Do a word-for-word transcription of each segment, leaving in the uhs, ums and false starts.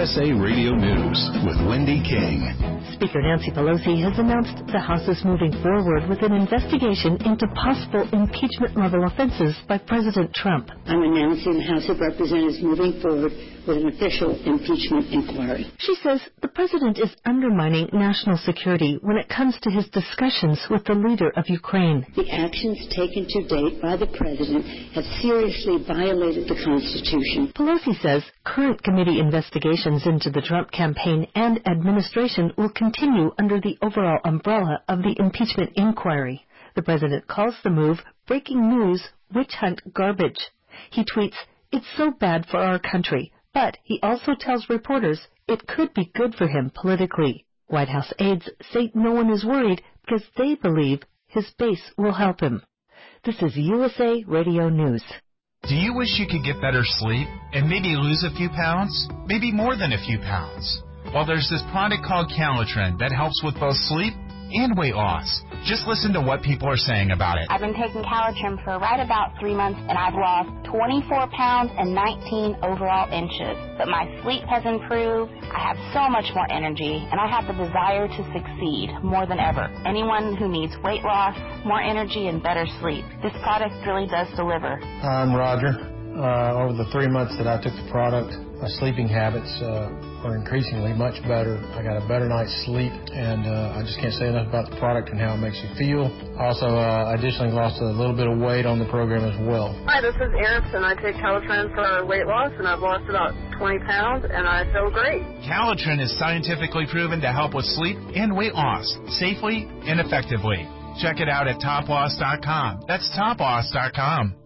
S A Radio News with Wendy King. Speaker Nancy Pelosi has announced the House is moving forward with an investigation into possible impeachment-level offenses by President Trump. I'm announcing the House of Representatives moving forward with an official impeachment inquiry. She says the president is undermining national security when it comes to his discussions with the leader of Ukraine. The actions taken to date by the president have seriously violated the Constitution. Pelosi says current committee investigations into the Trump campaign and administration will continue under the overall umbrella of the impeachment inquiry. The president calls the move breaking news, witch hunt garbage. He tweets, "It's so bad for our country." But he also tells reporters it could be good for him politically. White House aides say no one is worried because they believe his base will help him. This is U S A Radio News. Do you wish you could get better sleep and maybe lose a few pounds? Maybe more than a few pounds? Well, there's this product called Calitrin that helps with both sleep and weight loss. Just listen to what people are saying about it. I've been taking Calitrin for right about three months, and I've lost twenty-four pounds and nineteen overall inches. But my sleep has improved, I have so much more energy, and I have the desire to succeed more than ever. Anyone who needs weight loss, more energy, and better sleep, this product really does deliver. I'm Roger. Uh, over the three months that I took the product, my sleeping habits uh, are increasingly much better. I got a better night's sleep, and uh, I just can't say enough about the product and how it makes you feel. Also, uh, I additionally lost a little bit of weight on the program as well. Hi, this is Eris, and I take Calitrin for weight loss, and I've lost about twenty pounds, and I feel great. Calitrin is scientifically proven to help with sleep and weight loss safely and effectively. Check it out at top loss dot com. That's top loss dot com.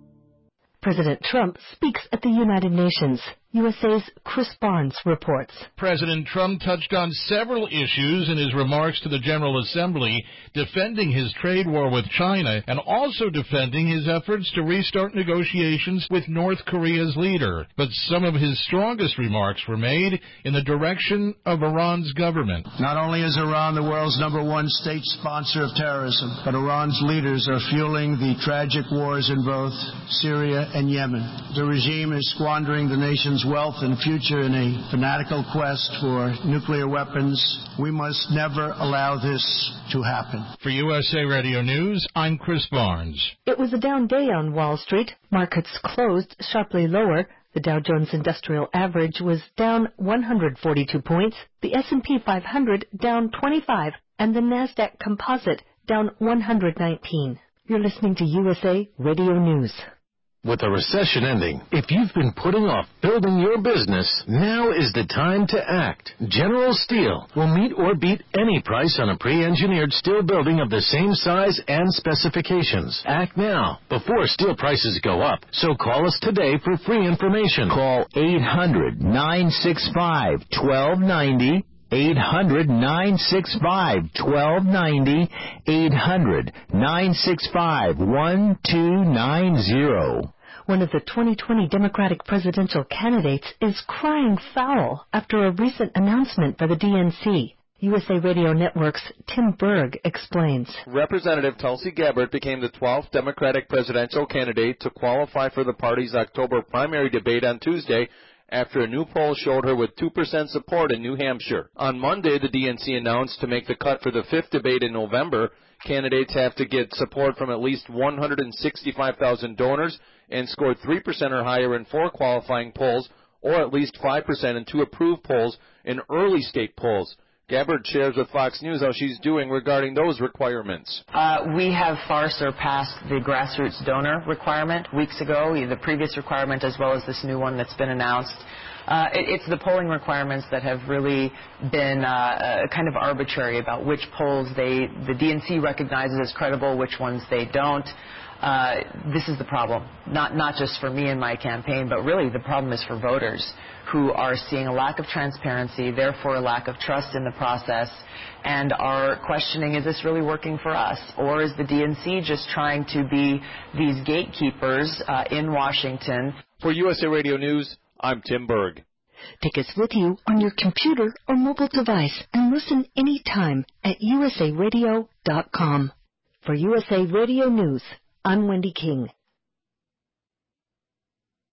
President Trump speaks at the United Nations. U S A's Chris Barnes reports. President Trump touched on several issues in his remarks to the General Assembly, defending his trade war with China and also defending his efforts to restart negotiations with North Korea's leader. But some of his strongest remarks were made in the direction of Iran's government. Not only is Iran the world's number one state sponsor of terrorism, but Iran's leaders are fueling the tragic wars in both Syria and Yemen. The regime is squandering the nation's wealth and future in a fanatical quest for nuclear weapons. We must never allow this to happen. For U S A Radio News, I'm Chris Barnes. It was a down day on Wall Street. Markets closed sharply lower. The Dow Jones Industrial Average was down one hundred forty-two points, the S and P five hundred down twenty-five, and the NASDAQ Composite down one hundred nineteen. You're listening to U S A Radio News. With the recession ending, if you've been putting off building your business, now is the time to act. General Steel will meet or beat any price on a pre-engineered steel building of the same size and specifications. Act now, before steel prices go up. So call us today for free information. Call eight hundred, nine six five, one two nine zero. eight hundred, nine six five, one two nine zero. eight hundred, nine six five, one two nine zero. One of the twenty twenty Democratic presidential candidates is crying foul after a recent announcement by the D N C. U S A Radio Network's Tim Berg explains. Representative Tulsi Gabbard became the twelfth Democratic presidential candidate to qualify for the party's October primary debate on Tuesday, after a new poll showed her with two percent support in New Hampshire. On Monday, the D N C announced to make the cut for the fifth debate in November, candidates have to get support from at least one hundred sixty-five thousand donors and score three percent or higher in four qualifying polls, or at least five percent in two approved polls in early state polls. Gabbard shares with Fox News how she's doing regarding those requirements. Uh, we have far surpassed the grassroots donor requirement weeks ago, the previous requirement as well as this new one that's been announced. Uh, it, it's the polling requirements that have really been uh, uh, kind of arbitrary about which polls they, the D N C recognizes as credible, which ones they don't. Uh, this is the problem, not, not just for me and my campaign, but really the problem is for voters who are seeing a lack of transparency, therefore a lack of trust in the process, and are questioning, is this really working for us? Or is the D N C just trying to be these gatekeepers uh, in Washington? For U S A Radio News, I'm Tim Berg. Take us with you on your computer or mobile device and listen anytime at U S A radio dot com. For U S A Radio News, I'm Wendy King.